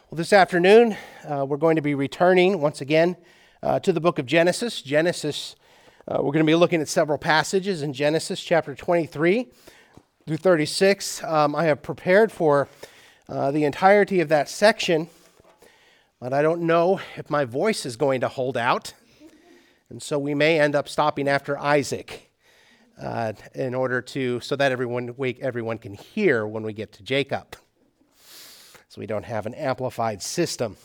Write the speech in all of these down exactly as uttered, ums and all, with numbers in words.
Well, this afternoon, uh, we're going to be returning once again uh, to the book of Genesis. Genesis, uh, we're going to be looking at several passages in Genesis chapter twenty-three through thirty-six. Um, I have prepared for uh, the entirety of that section, but I don't know if my voice is going to hold out, and so we may end up stopping after Isaac uh, in order to, so that everyone, everyone can hear when we get to Jacob. So we don't have an amplified system.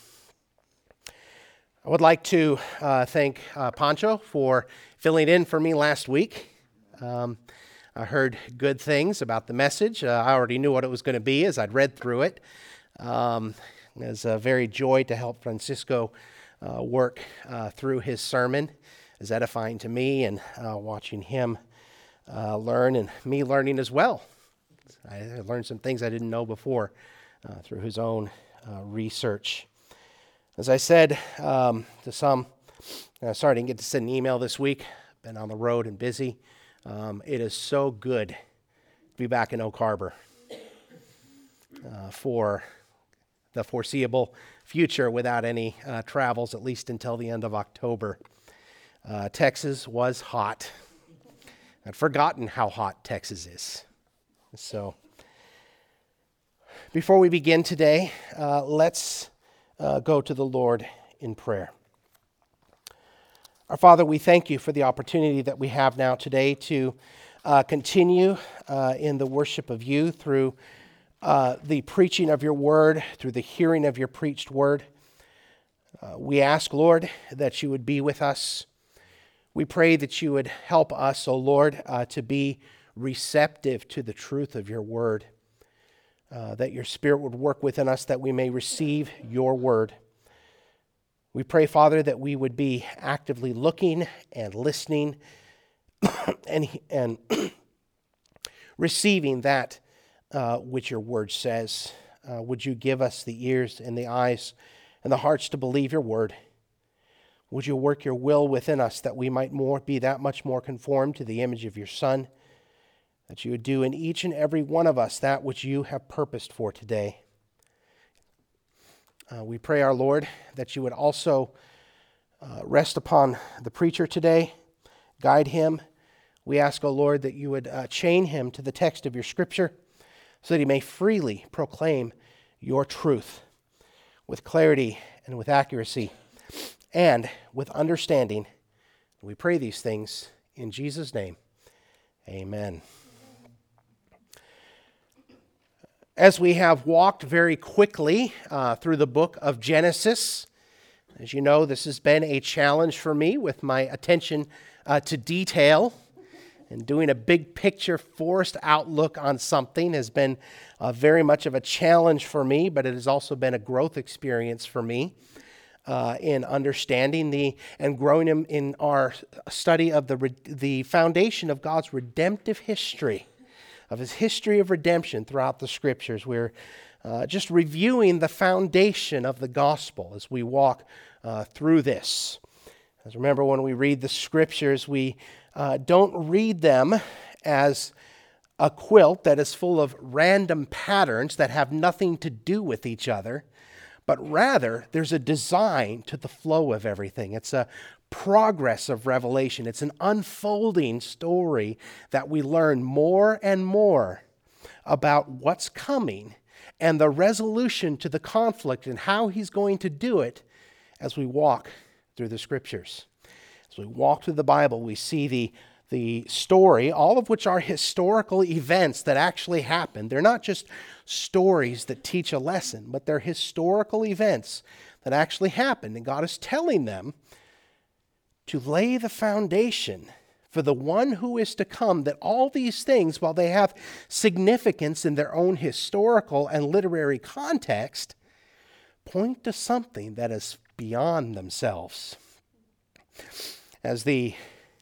I would like to uh, thank uh, Pancho for filling in for me last week. Um, I heard good things about the message. Uh, I already knew what it was going to be as I'd read through it. Um, it was a very joy to help Francisco uh, work uh, through his sermon. It was edifying to me, and uh, watching him uh, learn and me learning as well. I learned some things I didn't know before. Uh, through his own uh, research. As I said um, to some, uh, sorry I didn't get to send an email this week. Been on the road and busy. Um, it is so good to be back in Oak Harbor uh, for the foreseeable future without any uh, travels, at least until the end of October. Uh, Texas was hot. I'd forgotten how hot Texas is. So before we begin today, uh, let's uh, go to the Lord in prayer. Our Father, we thank you for the opportunity that we have now today to uh, continue uh, in the worship of you through uh, the preaching of your word, through the hearing of your preached word. Uh, we ask, Lord, that you would be with us. We pray that you would help us, O Lord, uh, to be receptive to the truth of your word. Uh, that your Spirit would work within us, that we may receive your word. We pray, Father, that we would be actively looking and listening and, and receiving that uh, which your word says. Uh, would you give us the ears and the eyes and the hearts to believe your word? Would you work your will within us, that we might more be that much more conformed to the image of your Son? That you would do in each and every one of us that which you have purposed for today. Uh, we pray, our Lord, that you would also uh, rest upon the preacher today, guide him. We ask, O Lord, that you would uh, chain him to the text of your scripture so that he may freely proclaim your truth with clarity and with accuracy and with understanding. We pray these things in Jesus' name. Amen. As we have walked very quickly uh, through the book of Genesis, as you know, this has been a challenge for me with my attention uh, to detail, and doing a big picture forced outlook on something has been uh, very much of a challenge for me, but it has also been a growth experience for me uh, in understanding the and growing in, in our study of the the foundation of God's redemptive history. Of his history of redemption throughout the scriptures. We're uh, just reviewing the foundation of the gospel as we walk uh, through this. As remember, when we read the scriptures, we uh, don't read them as a quilt that is full of random patterns that have nothing to do with each other, but rather there's a design to the flow of everything. It's a progress of revelation. It's an unfolding story that we learn more and more about what's coming and the resolution to the conflict and how he's going to do it as we walk through the scriptures. As we walk through the Bible, we see the, the story, all of which are historical events that actually happened. They're not just stories that teach a lesson, but they're historical events that actually happened, and God is telling them to lay the foundation for the one who is to come, that all these things, while they have significance in their own historical and literary context, point to something that is beyond themselves. As the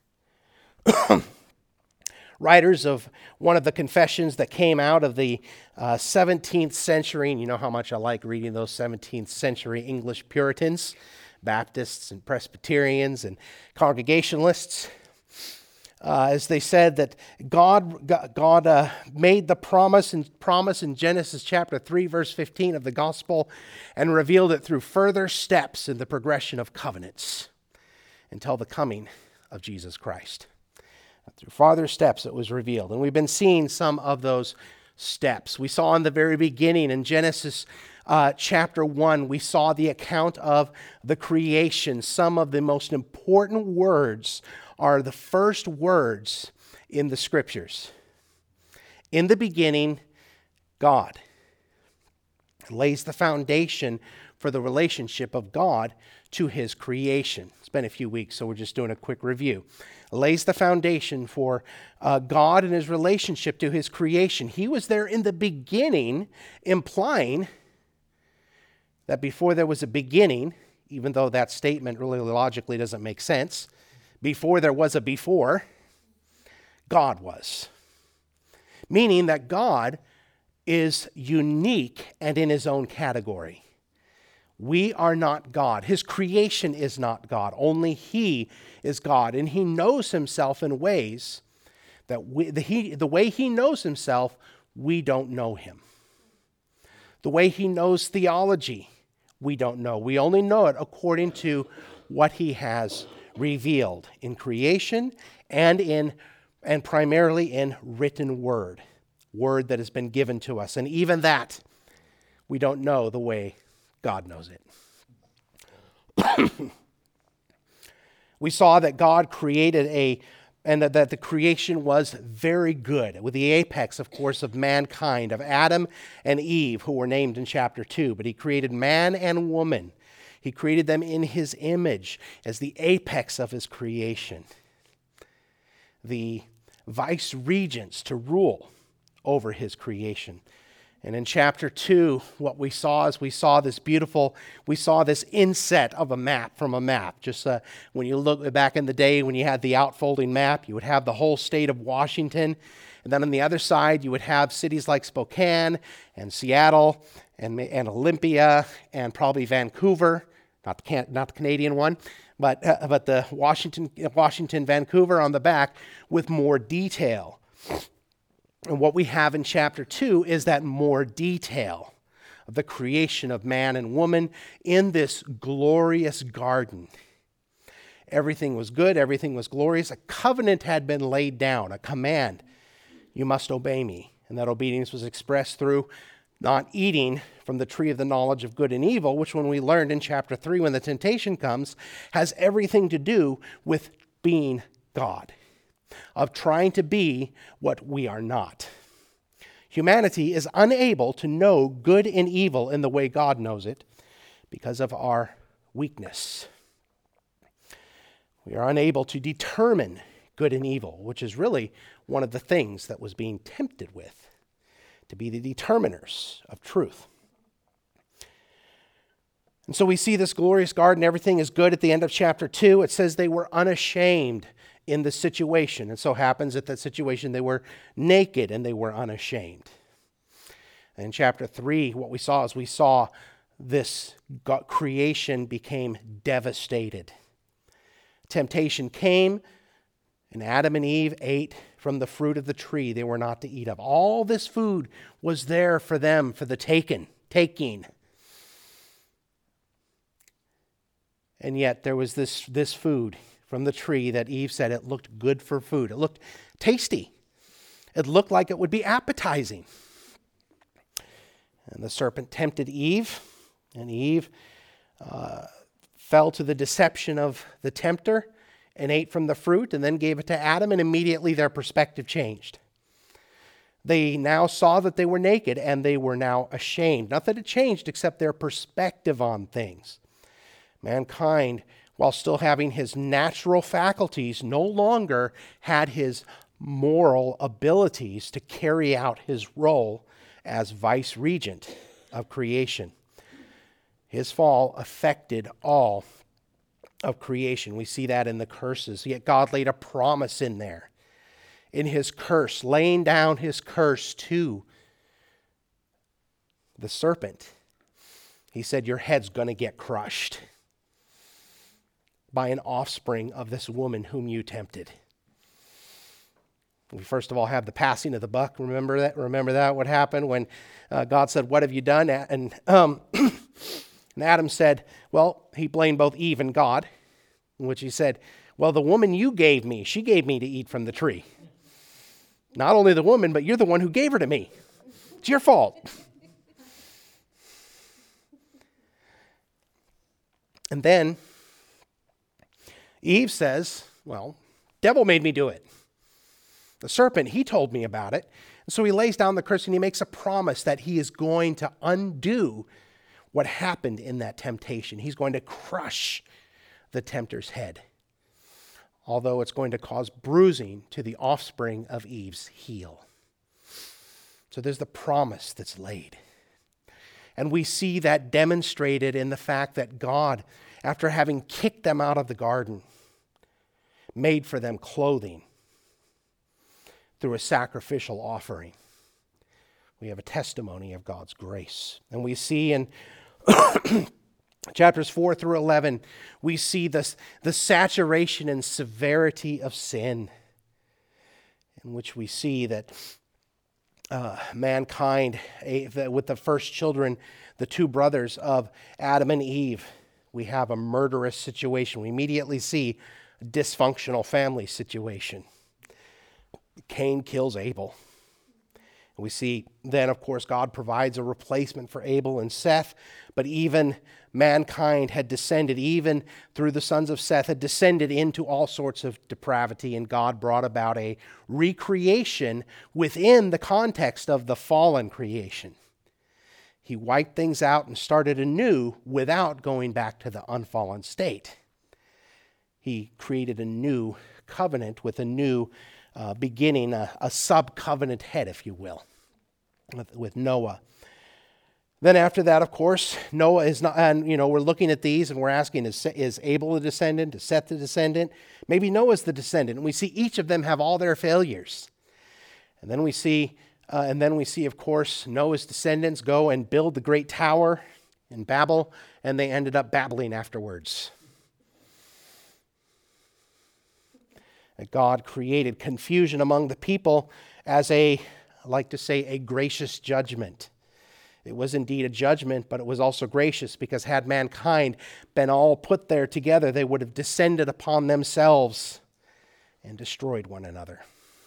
writers of one of the confessions that came out of the uh, seventeenth century, and you know how much I like reading those seventeenth century English Puritans, Baptists and Presbyterians and Congregationalists. Uh, as they said that God, God uh, made the promise and promise in Genesis chapter three, verse fifteen of the gospel, and revealed it through further steps in the progression of covenants until the coming of Jesus Christ. Through farther steps it was revealed. And we've been seeing some of those steps. We saw in the very beginning in Genesis uh, chapter one, we saw the account of the creation. Some of the most important words are the first words in the scriptures. In the beginning, God. It lays the foundation for the relationship of God to his creation. It's been a few weeks, so we're just doing a quick review. It lays the foundation for uh, God and his relationship to his creation. He was there in the beginning, implying that before there was a beginning, even though that statement really logically doesn't make sense, before there was a before, God was. Meaning that God is unique and in his own category. We are not God. His creation is not God. Only he is God. And he knows himself in ways that we, the, he, the way he knows himself, we don't know him. The way he knows theology, we don't know. We only know it according to what he has revealed in creation and in and primarily in written word, word that has been given to us. And even that, we don't know the way God knows it. We saw that God created a, and that, that the creation was very good, with the apex, of course, of mankind, of Adam and Eve, who were named in chapter two. But he created man and woman. He created them in his image as the apex of his creation. The vice regents to rule over his creation. And in chapter two, what we saw is we saw this beautiful, we saw this inset of a map from a map. Just uh, when you look back in the day when you had the outfolding map, you would have the whole state of Washington. And then on the other side, you would have cities like Spokane and Seattle and, and Olympia and probably Vancouver. Not the, can, not the Canadian one, but, uh, but the Washington, Washington, Vancouver on the back with more detail. And what we have in chapter two is that more detail of the creation of man and woman in this glorious garden. Everything was good. Everything was glorious. A covenant had been laid down, a command. You must obey me. And that obedience was expressed through not eating from the tree of the knowledge of good and evil, which when we learned in chapter three, when the temptation comes, has everything to do with being God, of trying to be what we are not. Humanity is unable to know good and evil in the way God knows it because of our weakness. We are unable to determine good and evil, which is really one of the things that was being tempted with, to be the determiners of truth. And so we see this glorious garden, everything is good at the end of chapter two. It says they were unashamed in the situation. It so happens that that situation they were naked and they were unashamed. And in chapter three, what we saw is we saw this creation became devastated. Temptation came, and Adam and Eve ate from the fruit of the tree they were not to eat of. All this food was there for them, for the taken, taking. And yet there was this, this food from the tree that Eve said it looked good for food. It looked tasty. It looked like it would be appetizing. And the serpent tempted Eve, and Eve uh, fell to the deception of the tempter and ate from the fruit and then gave it to Adam, and immediately their perspective changed. They now saw that they were naked and they were now ashamed. Not that it changed, except their perspective on things. Mankind, while still having his natural faculties, no longer had his moral abilities to carry out his role as vice regent of creation. His fall affected all of creation. We see that in the curses. Yet God laid a promise in there. In his curse, laying down his curse to the serpent. He said, your head's going to get crushed by an offspring of this woman whom you tempted. We first of all have the passing of the buck. Remember that? Remember that? What happened when uh, God said, "What have you done?" And, um, and Adam said, well, he blamed both Eve and God, in which he said, well, the woman you gave me, she gave me to eat from the tree. Not only the woman, but you're the one who gave her to me. It's your fault. And then Eve says, well, devil made me do it. The serpent, he told me about it. And so he lays down the curse and he makes a promise that he is going to undo what happened in that temptation. He's going to crush the tempter's head, although it's going to cause bruising to the offspring of Eve's heel. So there's the promise that's laid. And we see that demonstrated in the fact that God, after having kicked them out of the garden, made for them clothing through a sacrificial offering. We have a testimony of God's grace. And we see in chapters four through eleven, we see this, the saturation and severity of sin, in which we see that uh, mankind, with the first children, the two brothers of Adam and Eve, we have a murderous situation. We immediately see a dysfunctional family situation. Cain kills Abel. We see then, of course, God provides a replacement for Abel and Seth, but even mankind had descended, even through the sons of Seth, had descended into all sorts of depravity, and God brought about a recreation within the context of the fallen creation. He wiped things out and started anew without going back to the unfallen state. He created a new covenant with a new uh, beginning, a, a sub-covenant head, if you will, with, with Noah. Then after that, of course, Noah is not, and you know, we're looking at these and we're asking, is, is Abel the descendant? Is Seth the descendant? Maybe Noah's the descendant. And we see each of them have all their failures. And then we see, uh, and then we see, of course, Noah's descendants go and build the great tower in Babel, and they ended up babbling afterwards. That God created confusion among the people as a, I like to say, a gracious judgment. It was indeed a judgment, but it was also gracious, because had mankind been all put there together, they would have descended upon themselves and destroyed one another.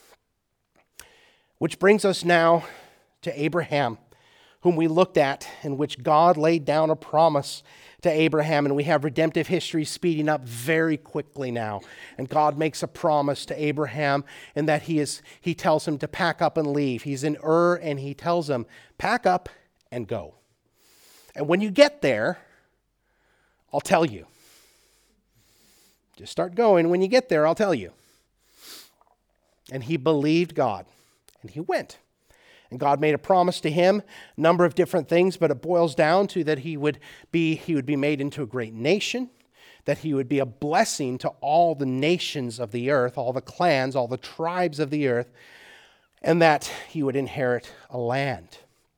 Which brings us now to Abraham, whom we looked at, in which God laid down a promise to Abraham, and we have redemptive history speeding up very quickly now. And God makes a promise to Abraham in that he is he tells him to pack up and leave. He's in Ur, and he tells him, pack up and go. And when you get there, I'll tell you. Just start going. When you get there, I'll tell you. And he believed God, and he went. And God made a promise to him, a number of different things, but it boils down to that he would be he would be made into a great nation, that he would be a blessing to all the nations of the earth, all the clans, all the tribes of the earth, and that he would inherit a land.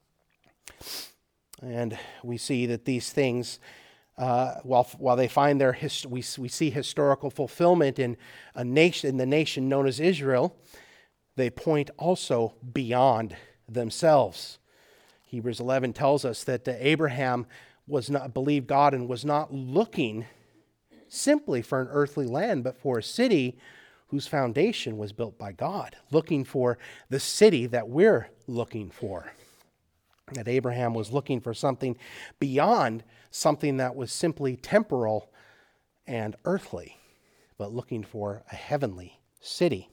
And we see that these things, uh, while while they find their hist- we we see historical fulfillment in a nation in the nation known as Israel, they point also beyond themselves. Hebrews eleven tells us that Abraham was not believed God and was not looking simply for an earthly land, but for a city whose foundation was built by God, looking for the city that we're looking for. That Abraham was looking for something beyond something that was simply temporal and earthly, but looking for a heavenly city.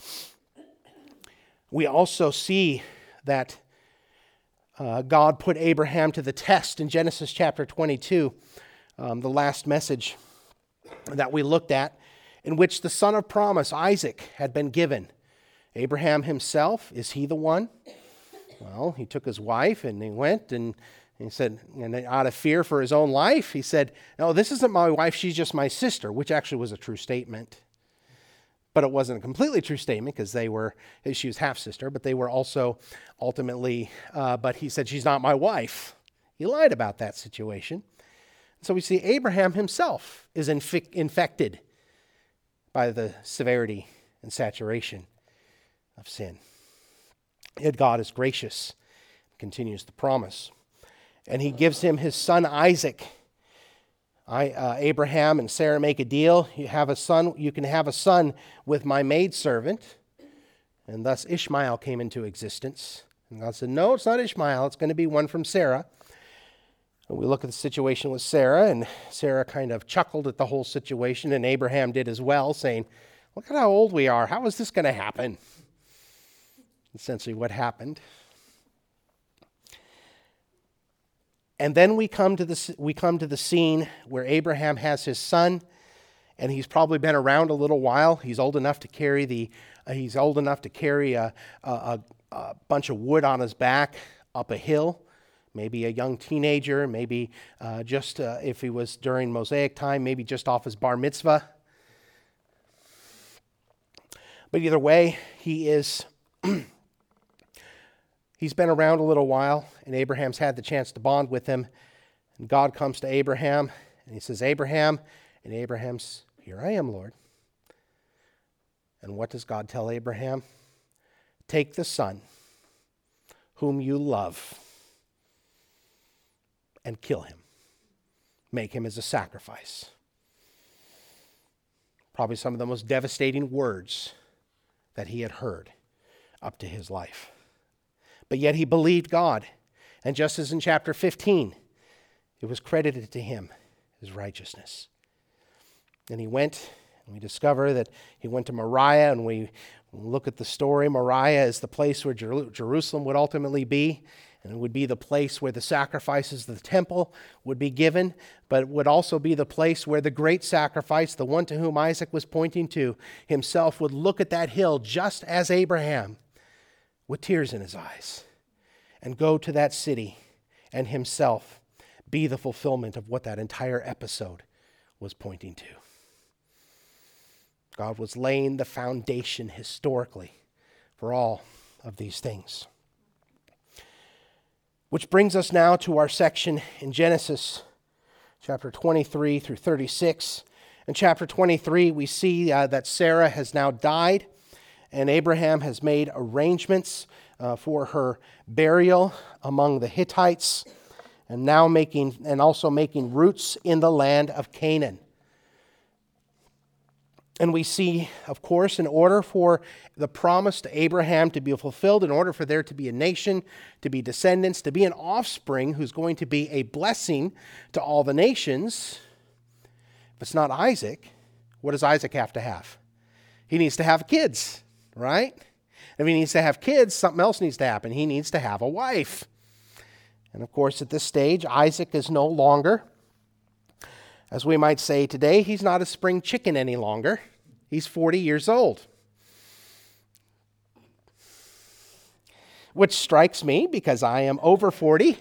We also see that uh, God put Abraham to the test in Genesis chapter twenty-two, um, the last message that we looked at, in which the son of promise, Isaac, had been given. Abraham himself, is he the one? Well, he took his wife and he went and he said, and out of fear for his own life, he said, no, this isn't my wife, she's just my sister, which actually was a true statement. But it wasn't a completely true statement, because they were, she was half-sister, but they were also ultimately, uh, but he said, she's not my wife. He lied about that situation. So we see Abraham himself is infi- infected by the severity and saturation of sin. Yet God is gracious, continues the promise. And he gives him his son Isaac. I, uh, Abraham and Sarah make a deal. You have a son, you can have a son with my maidservant. And thus Ishmael came into existence. And God said, no, it's not Ishmael. It's going to be one from Sarah. And we look at the situation with Sarah, and Sarah kind of chuckled at the whole situation, and Abraham did as well, saying, look at how old we are. How is this going to happen? Essentially what happened. And then we come to the we come to the scene where Abraham has his son, and he's probably been around a little while. He's old enough to carry the uh, he's old enough to carry a, a, a bunch of wood on his back up a hill. Maybe a young teenager, maybe uh, just uh, if he was during Mosaic time, maybe just off his bar mitzvah. But either way, he is. He's been around a little while, and Abraham's had the chance to bond with him. And God comes to Abraham, and he says, Abraham, and Abraham's, here I am, Lord. And what does God tell Abraham? Take the son whom you love and kill him. Make him as a sacrifice. Probably some of the most devastating words that he had heard up to his life. But yet he believed God. And just as in chapter fifteen, it was credited to him as righteousness. And he went, and we discover that he went to Moriah, and we look at the story. Moriah is the place where Jer- Jerusalem would ultimately be, and it would be the place where the sacrifices of the temple would be given, but it would also be the place where the great sacrifice, the one to whom Isaac was pointing to himself, would look at that hill just as Abraham, with tears in his eyes, and go to that city and himself be the fulfillment of what that entire episode was pointing to. God was laying the foundation historically for all of these things. Which brings us now to our section in Genesis, chapter twenty-three through thirty-six. In chapter twenty-three, we see uh, that Sarah has now died, and Abraham has made arrangements uh, for her burial among the Hittites, and now making and also making roots in the land of Canaan. And we see, of course, in order for the promise to Abraham to be fulfilled, in order for there to be a nation, to be descendants, to be an offspring who's going to be a blessing to all the nations, if it's not Isaac, what does Isaac have to have? He needs to have kids. Right? If he needs to have kids, something else needs to happen. He needs to have a wife. And of course, at this stage, Isaac is no longer, as we might say today, he's not a spring chicken any longer. He's forty years old. Which strikes me because I am over forty,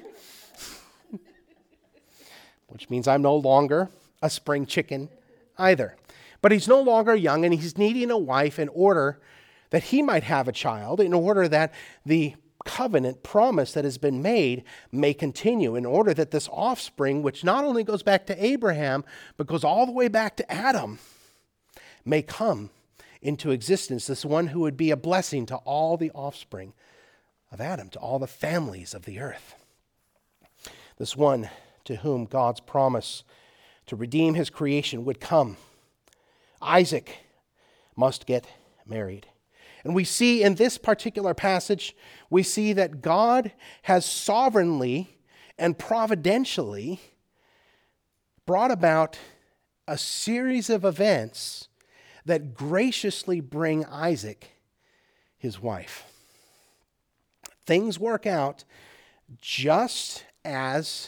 which means I'm no longer a spring chicken either. But he's no longer young, and he's needing a wife in order that he might have a child, in order that the covenant promise that has been made may continue, in order that this offspring, which not only goes back to Abraham, but goes all the way back to Adam, may come into existence, this one who would be a blessing to all the offspring of Adam, to all the families of the earth. This one to whom God's promise to redeem his creation would come. Isaac must get married. And we see in this particular passage, we see that God has sovereignly and providentially brought about a series of events that graciously bring Isaac his wife. Things work out just as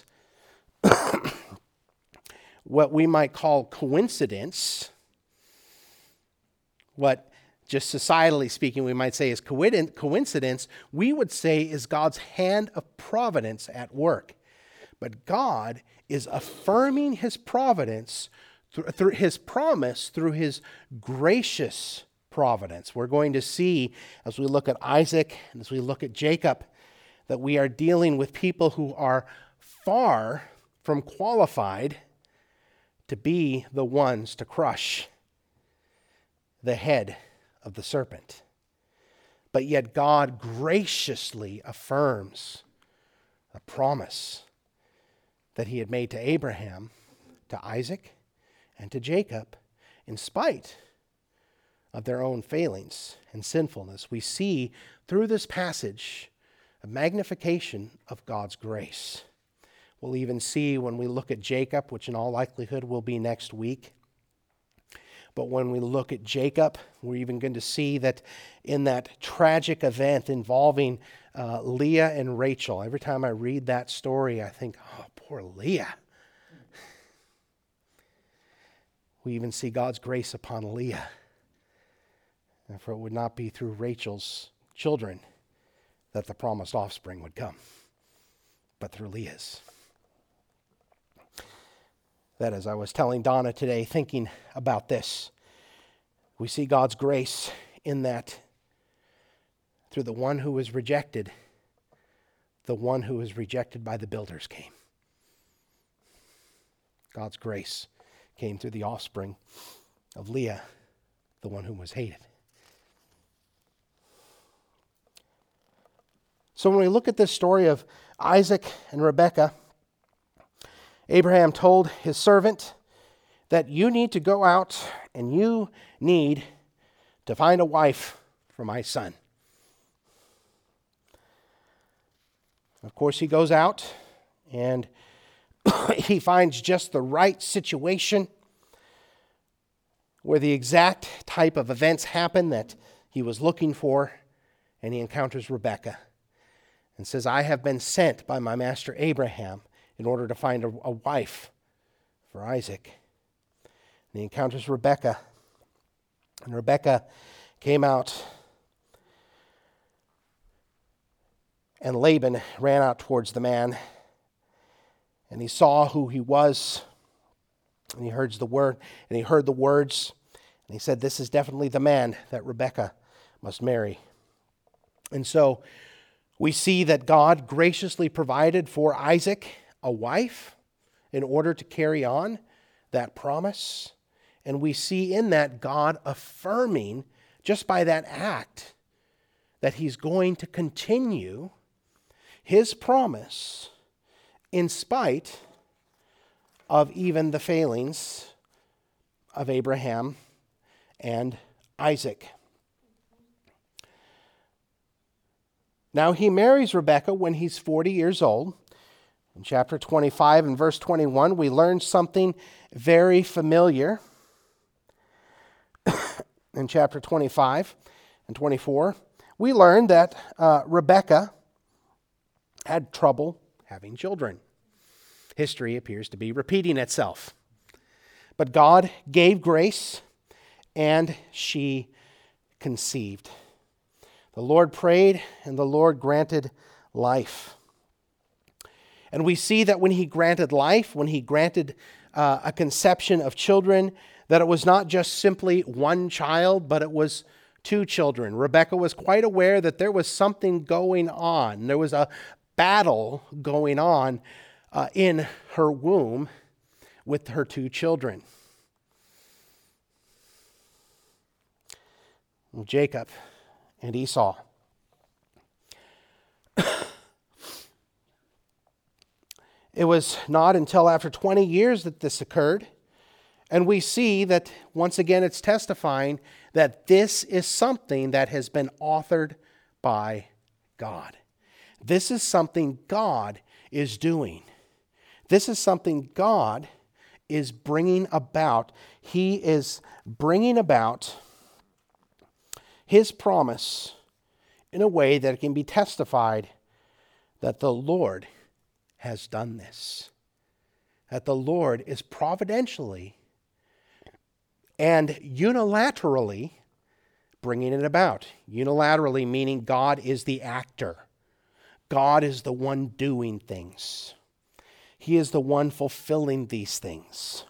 what we might call coincidence, what just societally speaking, we might say is coincidence, we would say is God's hand of providence at work. But God is affirming his providence through, through his promise through his gracious providence. We're going to see as we look at Isaac and as we look at Jacob that we are dealing with people who are far from qualified to be the ones to crush the head of the serpent. but yet God graciously affirms a promise that he had made to Abraham, to Isaac, and to Jacob, in spite of their own failings and sinfulness. We see through this passage a magnification of God's grace. We'll even see when we look at Jacob, which in all likelihood will be next week. But when we look at Jacob, we're even going to see that in that tragic event involving uh, Leah and Rachel, every time I read that story, I think, oh, poor Leah. We even see God's grace upon Leah. And for it would not be through Rachel's children that the promised offspring would come, but through Leah's. That, as I was telling Donna today, thinking about this, we see God's grace in that through the one who was rejected, the one who was rejected by the builders came. God's grace came through the offspring of Leah, the one who was hated. So when we look at this story of Isaac and Rebekah, Abraham told his servant that you need to go out and you need to find a wife for my son. Of course, he goes out and he finds just the right situation where the exact type of events happen that he was looking for, and he encounters Rebekah and says, I have been sent by my master Abraham in order to find a, a wife for Isaac. And he encounters Rebekah. And Rebekah came out, and Laban ran out towards the man, and he saw who he was, and he heard the word, and he heard the words, and he said, this is definitely the man that Rebekah must marry. And so we see that God graciously provided for Isaac a wife in order to carry on that promise. And we see in that God affirming, just by that act, that he's going to continue his promise in spite of even the failings of Abraham and Isaac. Now he marries Rebekah when he's forty years old. In chapter twenty-five and verse twenty-one, we learn something very familiar. In chapter twenty-five and twenty-four, we learn that uh, Rebekah had trouble having children. History appears to be repeating itself. But God gave grace, and she conceived. The Lord prayed, and the Lord granted life. And we see that when he granted life, when he granted uh, a conception of children, that it was not just simply one child, but it was two children. Rebekah was quite aware that there was something going on. There was a battle going on uh, in her womb with her two children. Jacob and Esau. It was not until after twenty years that this occurred. And we see that, once again, it's testifying that this is something that has been authored by God. This is something God is doing. This is something God is bringing about. He is bringing about his promise in a way that it can be testified that the Lord has done this. That the Lord is providentially and unilaterally bringing it about. Unilaterally meaning God is the actor. God is the one doing things. He is the one fulfilling these things.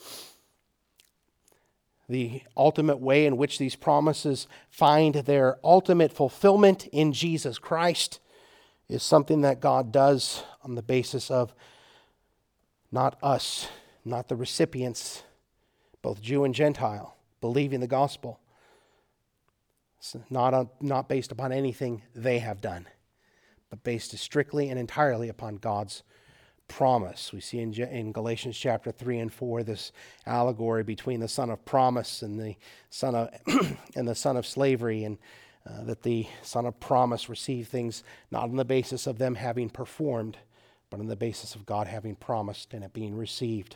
The ultimate way in which these promises find their ultimate fulfillment in Jesus Christ is something that God does on the basis of not us, not the recipients, both Jew and Gentile, believing the gospel, It's not, a, not based upon anything they have done, but based strictly and entirely upon God's promise. We see in, in Galatians chapter three and four this allegory between the son of promise and the son of and the son of slavery, and uh, that the son of promise received things not on the basis of them having performed, but on the basis of God having promised and it being received.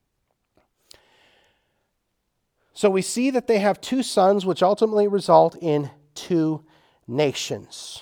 So we see that they have two sons, which ultimately result in two nations.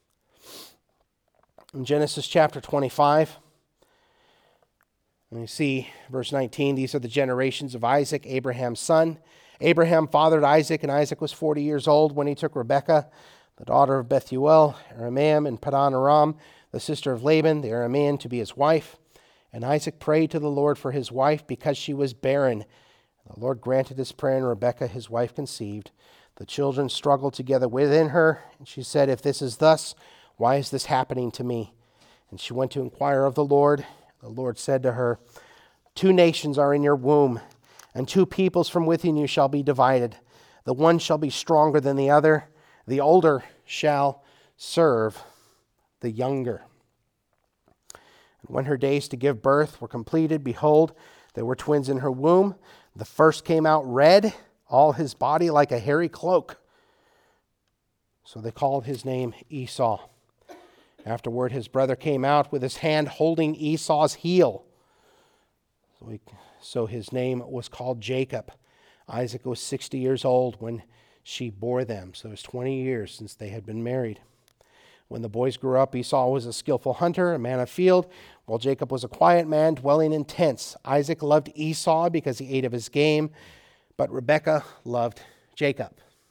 In Genesis chapter twenty-five, and we see verse nineteen, these are the generations of Isaac, Abraham's son. Abraham fathered Isaac, and Isaac was forty years old when he took Rebekah, the daughter of Bethuel, Arameam, and Padan Aram, the sister of Laban, the Aramean, to be his wife. And Isaac prayed to the Lord for his wife because she was barren. The Lord granted his prayer, and Rebekah, his wife, conceived. The children struggled together within her, and she said, "If this is thus, why is this happening to me?" And she went to inquire of the Lord. The Lord said to her, "Two nations are in your womb, and two peoples from within you shall be divided. The one shall be stronger than the other. The older shall serve the younger." And when her days to give birth were completed, behold, there were twins in her womb. The first came out red, all his body like a hairy cloak. So they called his name Esau. Afterward, his brother came out with his hand holding Esau's heel. So, he, so his name was called Jacob. Isaac was sixty years old when she bore them. So it was twenty years since they had been married. When the boys grew up, Esau was a skillful hunter, a man of field, while Jacob was a quiet man dwelling in tents. Isaac loved Esau because he ate of his game, but Rebekah loved Jacob.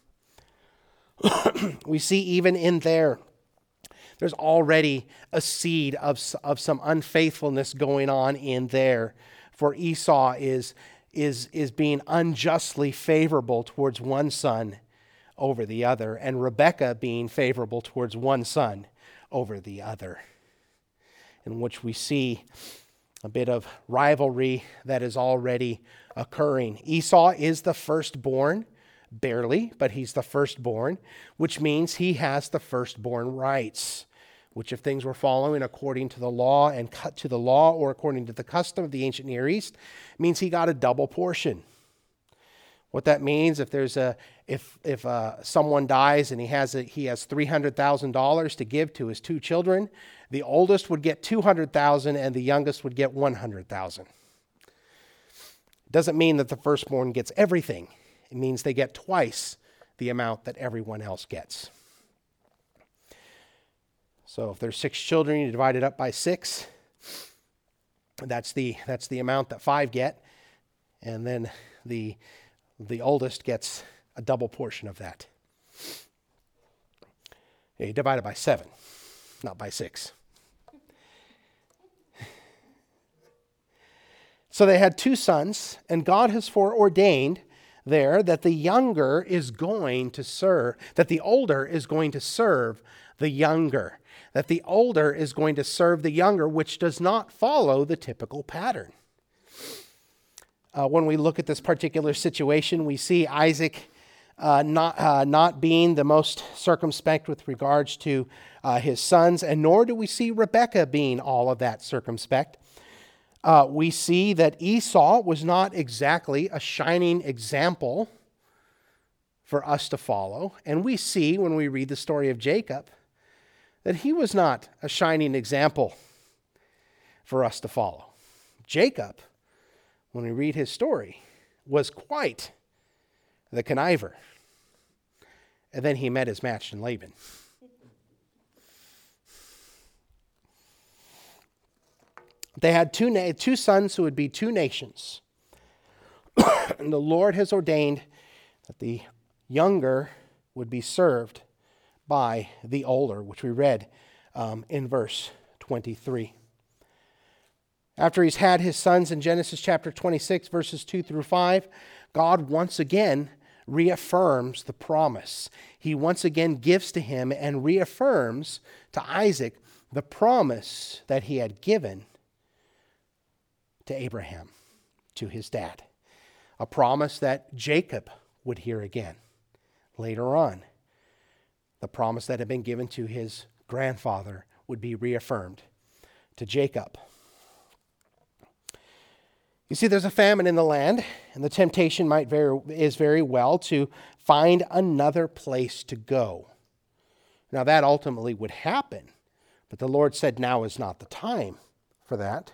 We see even in there, there's already a seed of, of some unfaithfulness going on in there. For Esau is, is, is being unjustly favorable towards one son over the other, and Rebekah being favorable towards one son over the other, in which we see a bit of rivalry that is already occurring. Esau is the firstborn, barely, but he's the firstborn, which means he has the firstborn rights, which if things were following according to the law and cut to the law or according to the custom of the ancient Near East, means he got a double portion. What that means, if there's a if if uh, someone dies and he has a, he has three hundred thousand dollars to give to his two children, the oldest would get two hundred thousand dollars and the youngest would get one hundred thousand dollars. Doesn't mean that the firstborn gets everything. It means they get twice the amount that everyone else gets. So if there's six children, you divide it up by six. That's the that's the amount that five get, and then the the oldest gets a double portion of that. Yeah, you divide it by seven, not by six. So they had two sons, and God has foreordained there that the younger is going to serve, that the older is going to serve the younger, that the older is going to serve the younger, which does not follow the typical pattern. Uh, when we look at this particular situation, we see Isaac uh, not uh, not being the most circumspect with regards to uh, his sons, and nor do we see Rebekah being all of that circumspect. Uh, we see that Esau was not exactly a shining example for us to follow, and we see when we read the story of Jacob that he was not a shining example for us to follow. Jacob, when we read his story, was quite the conniver. And then he met his match in Laban. They had two, na- two sons who would be two nations. And the Lord has ordained that the younger would be served by the older, which we read um, in verse twenty-three. After he's had his sons in Genesis chapter twenty-six, verses two through five, God once again reaffirms the promise. He once again gives to him and reaffirms to Isaac the promise that he had given to Abraham, to his dad. A promise that Jacob would hear again later on. The promise that had been given to his grandfather would be reaffirmed to Jacob. You see, there's a famine in the land, and the temptation might very, is very well to find another place to go. Now, that ultimately would happen, but the Lord said now is not the time for that.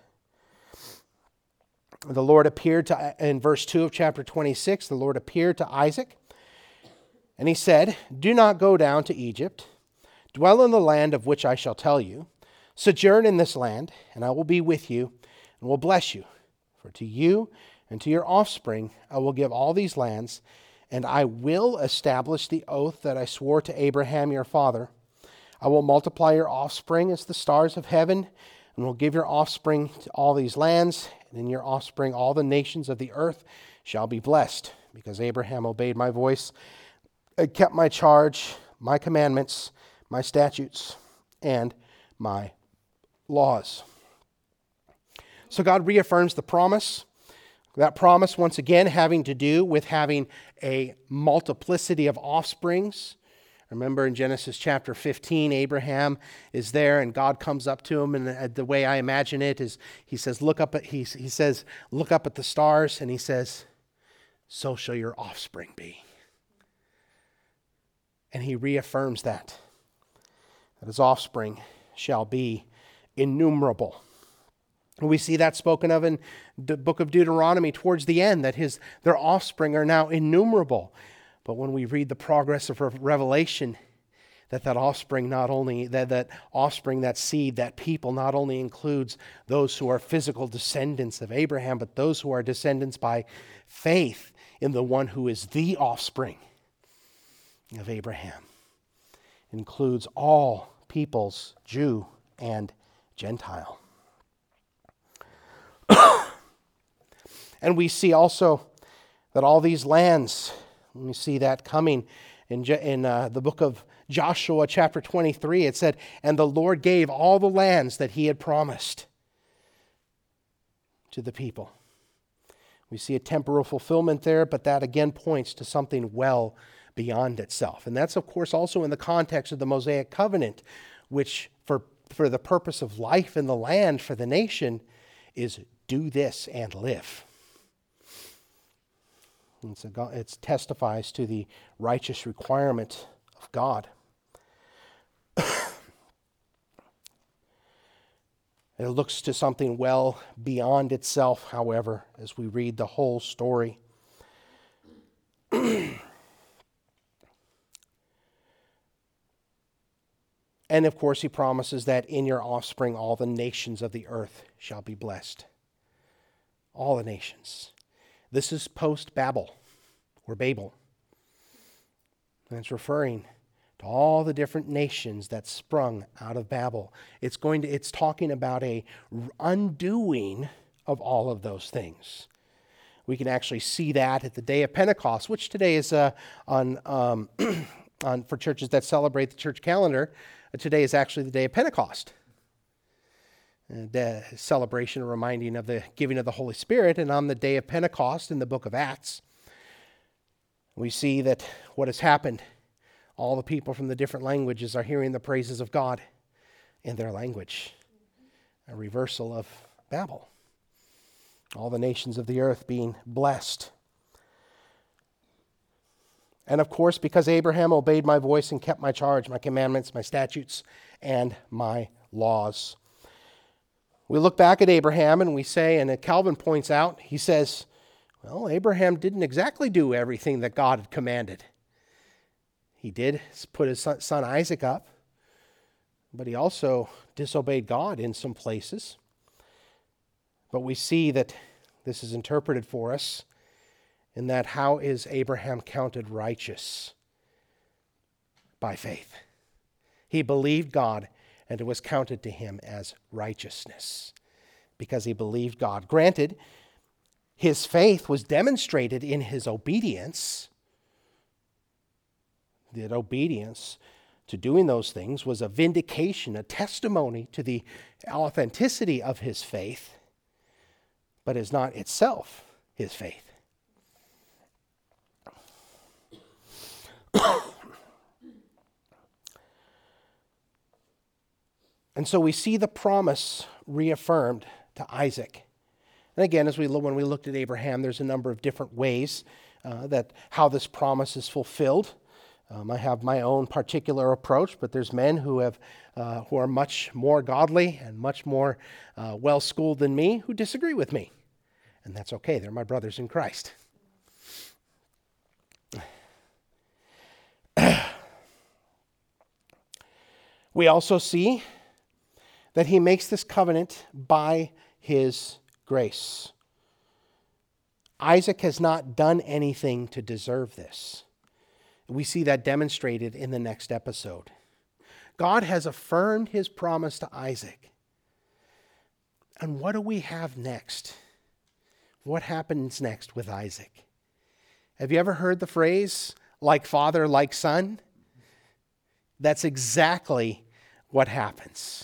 The Lord appeared to, in verse two of chapter twenty-six, the Lord appeared to Isaac, and he said, "Do not go down to Egypt. Dwell in the land of which I shall tell you. Sojourn in this land, and I will be with you, and will bless you. For to you and to your offspring I will give all these lands, and I will establish the oath that I swore to Abraham your father. I will multiply your offspring as the stars of heaven, and will give your offspring to all these lands, and in your offspring all the nations of the earth shall be blessed, because Abraham obeyed my voice, and kept my charge, my commandments, my statutes, and my laws." So God reaffirms the promise. That promise, once again, having to do with having a multiplicity of offsprings. Remember in Genesis chapter fifteen, Abraham is there and God comes up to him, and the way I imagine it is he says, look up at, he, he says, look up at the stars, and he says, "So shall your offspring be." And he reaffirms that, that his offspring shall be innumerable. We see that spoken of in the book of Deuteronomy towards the end, that his their offspring are now innumerable. But when we read the progress of Revelation, that that offspring not only, that, that offspring, that seed, that people not only includes those who are physical descendants of Abraham, but those who are descendants by faith in the one who is the offspring of Abraham. It includes all peoples, Jew and Gentile. And we see also that all these lands, we see that coming in, in uh, the book of Joshua chapter twenty-three. It said, "And the Lord gave all the lands that he had promised to the people." We see a temporal fulfillment there, but that again points to something well beyond itself. And that's, of course, also in the context of the Mosaic covenant, which for, for the purpose of life in the land for the nation is do this and live. It's a, it testifies to the righteous requirement of God. It looks to something well beyond itself, however, as we read the whole story. And of course, he promises that in your offspring all the nations of the earth shall be blessed. All the nations. This is post-Babel, or Babel. And it's referring to all the different nations that sprung out of Babel. It's going to, it's talking about a undoing of all of those things. We can actually see that at the day of Pentecost, which today is uh, on, um, on for churches that celebrate the church calendar. Today is actually the day of Pentecost. The celebration, reminding of the giving of the Holy Spirit. And on the day of Pentecost in the book of Acts, we see that what has happened, all the people from the different languages are hearing the praises of God in their language. A reversal of Babel. All the nations of the earth being blessed. And of course, because Abraham obeyed my voice and kept my charge, my commandments, my statutes, and my laws. We look back at Abraham and we say, and Calvin points out, he says, well, Abraham didn't exactly do everything that God had commanded. He did put his son, son Isaac up, but he also disobeyed God in some places. But we see that this is interpreted for us in that how is Abraham counted righteous? By faith. He believed God, and it was counted to him as righteousness because he believed God. Granted, his faith was demonstrated in his obedience. That obedience to doing those things was a vindication, a testimony to the authenticity of his faith, but is not itself his faith. And so we see the promise reaffirmed to Isaac. And again, as we when we looked at Abraham, there's a number of different ways uh, that how this promise is fulfilled. Um, I have my own particular approach, but there's men who have uh, who are much more godly and much more uh, well-schooled than me who disagree with me. And that's okay. They're my brothers in Christ. We also see that he makes this covenant by his grace. Isaac has not done anything to deserve this. We see that demonstrated in the next episode. God has affirmed his promise to Isaac. And what do we have next? What happens next with Isaac? Have you ever heard the phrase, like father, like son? That's exactly what happens.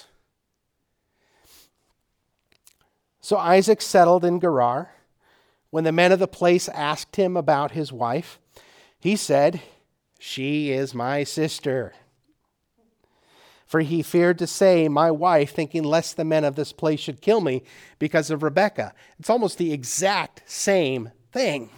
So Isaac settled in Gerar. When the men of the place asked him about his wife, he said, "She is my sister." For he feared to say, "my wife," thinking lest the men of this place should kill me because of Rebekah. It's almost the exact same thing.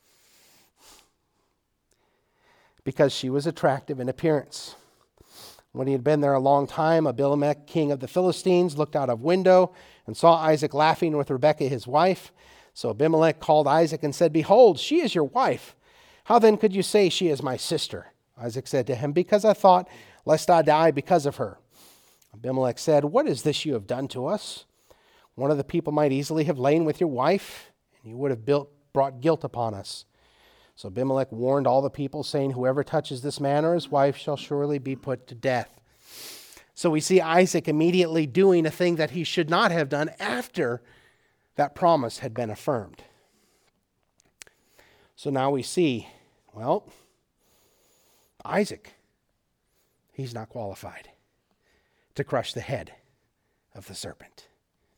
Because she was attractive in appearance. When he had been there a long time, Abimelech, king of the Philistines, looked out of window and saw Isaac laughing with Rebekah, his wife. So Abimelech called Isaac and said, "Behold, she is your wife. How then could you say she is my sister?" Isaac said to him, "Because I thought, lest I die because of her." Abimelech said, "What is this you have done to us? One of the people might easily have lain with your wife, and you would have built, brought guilt upon us." So Abimelech warned all the people, saying, "Whoever touches this man or his wife shall surely be put to death." So we see Isaac immediately doing a thing that he should not have done after that promise had been affirmed. So now we see, well, Isaac, he's not qualified to crush the head of the serpent.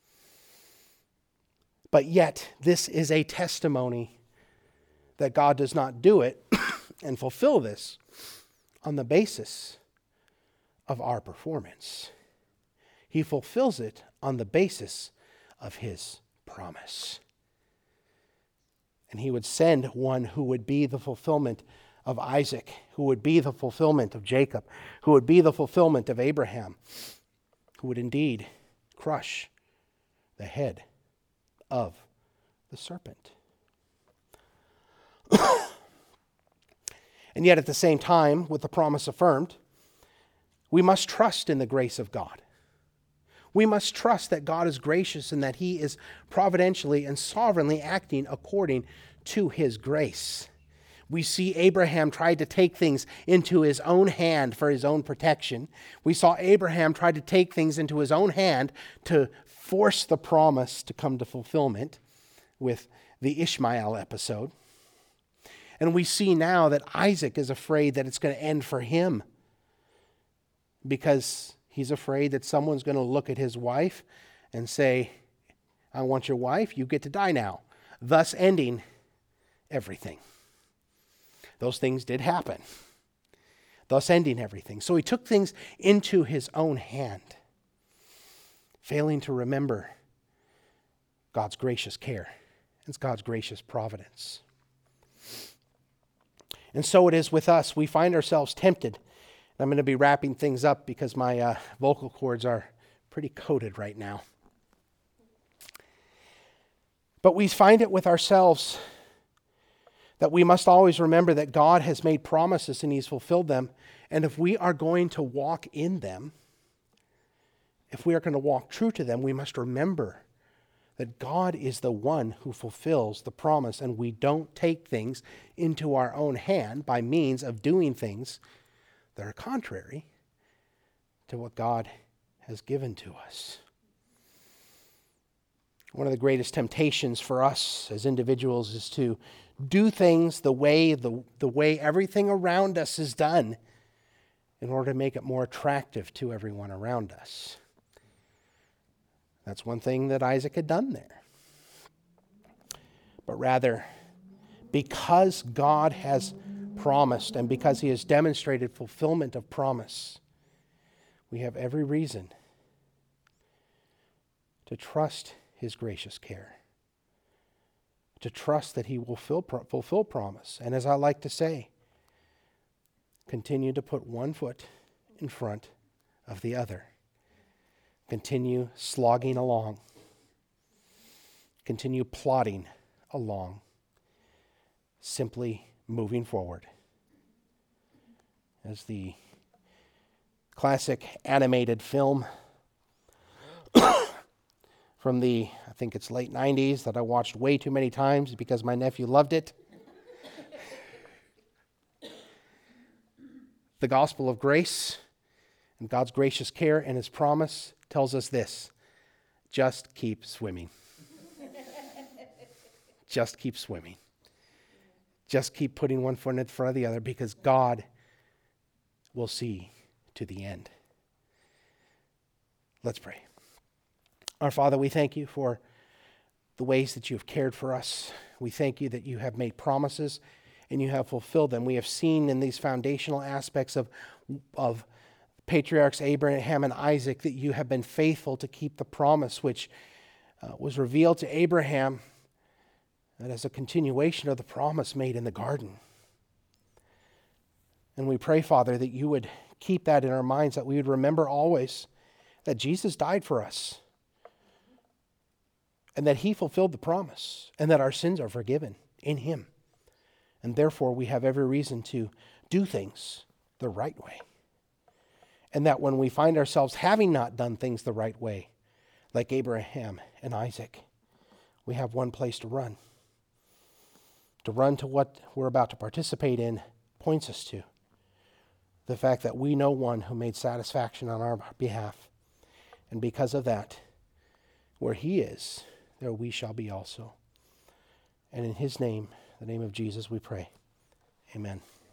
But yet, this is a testimony that God does not do it and fulfill this on the basis of our performance. He fulfills it on the basis of his promise. And he would send one who would be the fulfillment of Isaac, who would be the fulfillment of Jacob, who would be the fulfillment of Abraham, who would indeed crush the head of the serpent. And yet at the same time, with the promise affirmed, we must trust in the grace of God. We must trust that God is gracious and that he is providentially and sovereignly acting according to his grace. We see Abraham tried to take things into his own hand for his own protection. We saw Abraham try to take things into his own hand to force the promise to come to fulfillment with the Ishmael episode. And we see now that Isaac is afraid that it's going to end for him because he's afraid that someone's going to look at his wife and say, "I want your wife, you get to die now," thus ending everything. Those things did happen, thus ending everything. So he took things into his own hand, failing to remember God's gracious care and God's gracious providence. And so it is with us. We find ourselves tempted. I'm going to be wrapping things up because my uh, vocal cords are pretty coated right now. But we find it with ourselves that we must always remember that God has made promises and he's fulfilled them. And if we are going to walk in them, if we are going to walk true to them, we must remember that God is the one who fulfills the promise, and we don't take things into our own hand by means of doing things that are contrary to what God has given to us. One of the greatest temptations for us as individuals is to do things the way the, the way everything around us is done in order to make it more attractive to everyone around us. That's one thing that Isaac had done there. But rather, because God has promised and because he has demonstrated fulfillment of promise, we have every reason to trust his gracious care, to trust that he will fulfill, fulfill promise. And as I like to say, continue to put one foot in front of the other. Continue slogging along. Continue plodding along. Simply moving forward. As the classic animated film from the, I think it's late nineties, that I watched way too many times because my nephew loved it. The gospel of grace and God's gracious care and his promise tells us this: just keep swimming. Just keep swimming. Just keep putting one foot in front of the other, because God will see to the end. Let's pray. Our Father, we thank you for the ways that you have cared for us. We thank you that you have made promises and you have fulfilled them. We have seen in these foundational aspects of, of patriarchs Abraham and Isaac that you have been faithful to keep the promise which uh, was revealed to Abraham, that as a continuation of the promise made in the garden. And we pray, Father, that you would keep that in our minds, that we would remember always that Jesus died for us, and that he fulfilled the promise, and that our sins are forgiven in him. And therefore, we have every reason to do things the right way. And that when we find ourselves having not done things the right way, like Abraham and Isaac, we have one place to run. To run to what we're about to participate in points us to the fact that we know one who made satisfaction on our behalf. And because of that, where he is, there we shall be also. And in his name, the name of Jesus, we pray. Amen.